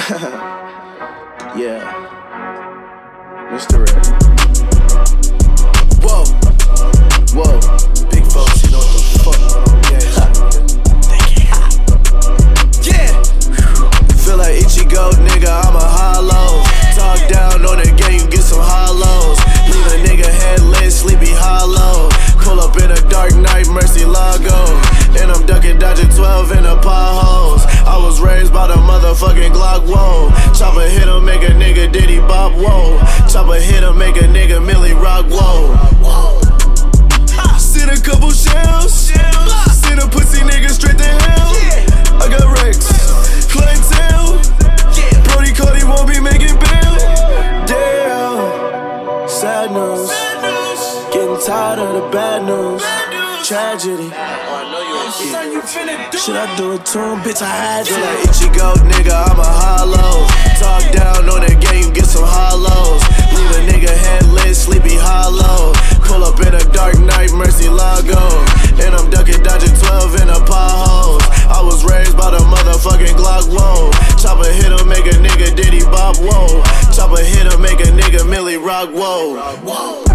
Yeah, Mr. Red. Whoa, whoa, big folks, you know what the fuck? Yeah, feel like Ichigo, nigga, I'm a hollow. Talk down on the game, you get some hollows. Leave a nigga headless, sleepy hollow. Pull up in a dark night, Mercy Lago. And I'm ducking, dodging 12 in the potholes. I was raised by the motherfucking Glock, whoa. Chopper hit him, make a nigga Diddy Bop, whoa. Chopper hit him, make a nigga Millie Rock, whoa. Send a couple shells, send a pussy nigga straight to hell. I got Rex, clientele, Brody Cody won't be making bail. Damn, sad news, getting tired of the bad news. Tragedy. Should I do it to him? Bitch, I had to. Like Ichigo, nigga, I'm a hollow. Talk down on the game, get some hollows. Leave a nigga headless, sleepy hollow. Pull up in a dark night, Mercy Lago. And I'm ducking, dodging 12 in the potholes. I was raised by the motherfucking Glock, whoa. Chopper hit him, make a nigga Diddy Bop, whoa. Chopper hit him, make a nigga Millie Rock, whoa.